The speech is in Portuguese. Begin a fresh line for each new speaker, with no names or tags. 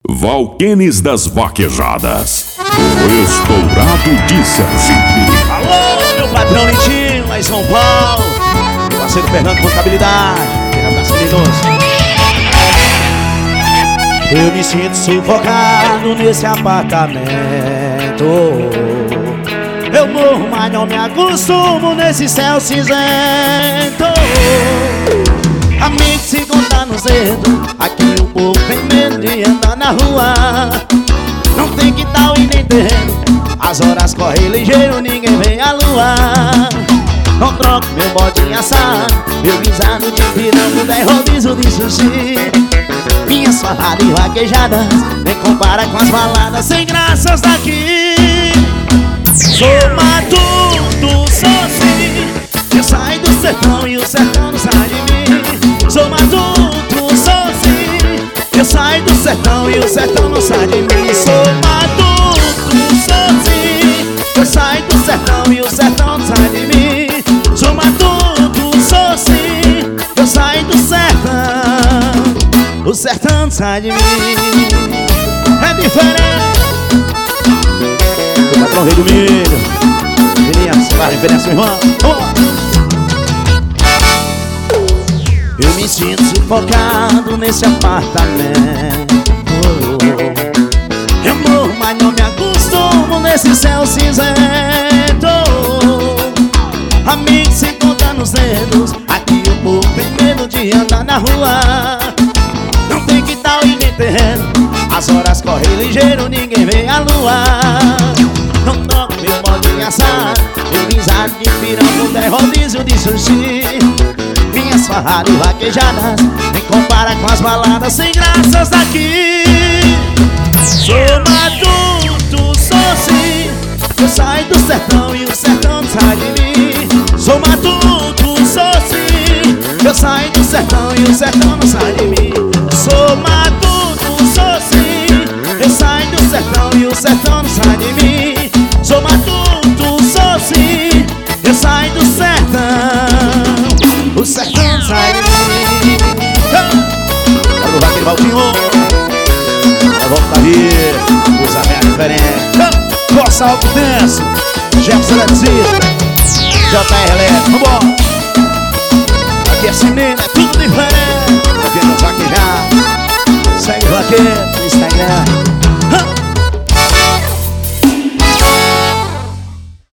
Valquenes das Vaquejadas, o estourado de Sergipe.
Alô, meu patrão Lentinho, lá em São Paulo. Meu parceiro Fernando Contabilidade. Um abraço, meninos. Eu me sinto sufocado nesse apartamento. Eu morro, mas não me acostumo nesse céu cinzento. Amigos se contar nos dedos, aqui o povo tem medo de andar na rua. Não tem quintal e nem terreno, as horas correm ligeiro, ninguém vê a lua. Não troco meu bodinho assado, meu guisado de piranga, 10 rodízio de sushi. Minhas farradas e vaquejadas nem compara com as baladas sem graças daqui. Sou matuto, sou sim, eu saio do sertão e o sertão não sai de mim. Sou matuto, sou sim, eu saio do sertão e o sertão não sai de mim. Sou matuto, sou sim, eu saio do sertão e o sertão não sai de mim. Sou matuto, sou sim, eu saio do sertão, o sertão não sai de mim. É diferente. O patrão Rei do Milho, Elias, para referência, meu irmão. Eu me sinto sufocado nesse apartamento. Eu morro, mas não me acostumo nesse céu cinzento. Amigos se contam nos dedos, aqui o povo tem medo de andar na rua. Não tem quintal e nem terreno, as horas correm ligeiro, ninguém vê a lua. Não toco meu bodinho assado, meu guisado de piranga, 10 rodízio de sushi. Minhas farradas e vaquejadas nem compara com as baladas sem graças daqui. Sou matuto, sou sim, eu saio do sertão e o sertão não sai de mim. Sou matuto, sou sim, eu saio do sertão e o sertão não sai de mim. Sou matuto, sou sim, eu saio do sertão e o sertão não sai de mim. Sou matuto, sou sim, eu saio do sertão, o sertão sai de mim. Quero do vaqueiro Valtinho, ela volta aí, usa a minha diferente. Força alto denso, Jefferson Letzito, JR Elétrico, vambora. Aqui é Cinema.